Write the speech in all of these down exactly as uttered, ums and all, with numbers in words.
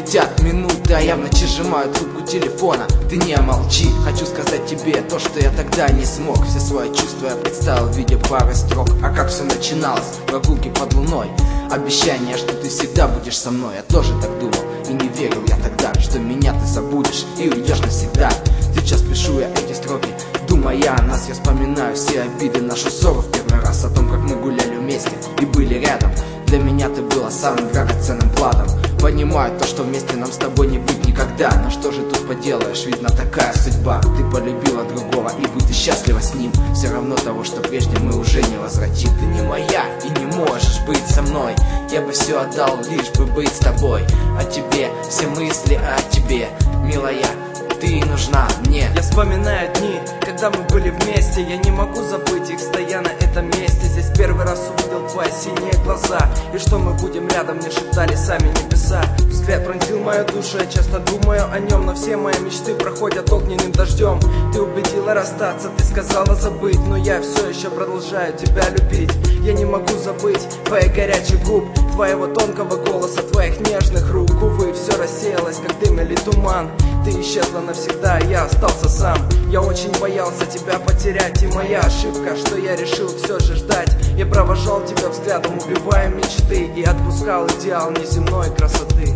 летят минуты, а я в ночи сжимаю трубку телефона. Ты не молчи, хочу сказать тебе то, что я тогда не смог. Все свои чувства я представил в виде пары строк. А как все начиналось, прогулки под луной, обещание, что ты всегда будешь со мной. Я тоже так думал и не верил я тогда, что меня ты забудешь и уйдешь навсегда. Сейчас пишу я эти строки, думая о нас, я вспоминаю все обиды, нашу ссору в первый раз, о том, как мы гуляли вместе и были рядом. Для меня ты была самым драгоценным кладом. Понимаю то, что вместе нам с тобой не быть никогда. Но что же тут поделаешь, видно такая судьба. Ты полюбила другого и будь ты счастлива с ним. Все равно того, что прежде мы уже не возвратим. Ты не моя и не можешь быть со мной. Я бы все отдал, лишь бы быть с тобой. О тебе все мысли, о тебе, милая, ты нужна мне. Я вспоминаю дни, когда мы были вместе. Я не могу забыть их, стоя на этом месте. Здесь первый раз увидел твои синие глаза. И что мы будем рядом, мне шептали сами небеса. Взгляд пронзил мою душу, я часто думаю о нем. Но все мои мечты проходят огненным дождем. Ты убедила расстаться, ты сказала забыть. Но я все еще продолжаю тебя любить. Я не могу забыть твоих горячих губ, твоего тонкого голоса, твоих нежных рук. Увы, все рассеялось, как дым или туман. Ты исчезла навсегда, я остался сам. Я очень боялся тебя потерять, и моя ошибка, что я решил все же ждать. Я провожал тебя взглядом, убивая мечты, и отпускал идеал неземной красоты.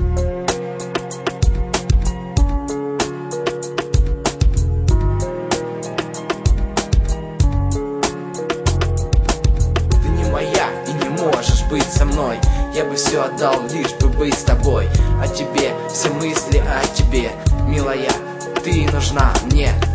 Ты не моя и не можешь быть со мной. Я бы все отдал, лишь бы быть с тобой. О тебе все мысли, о тебе, милая, ты нужна мне.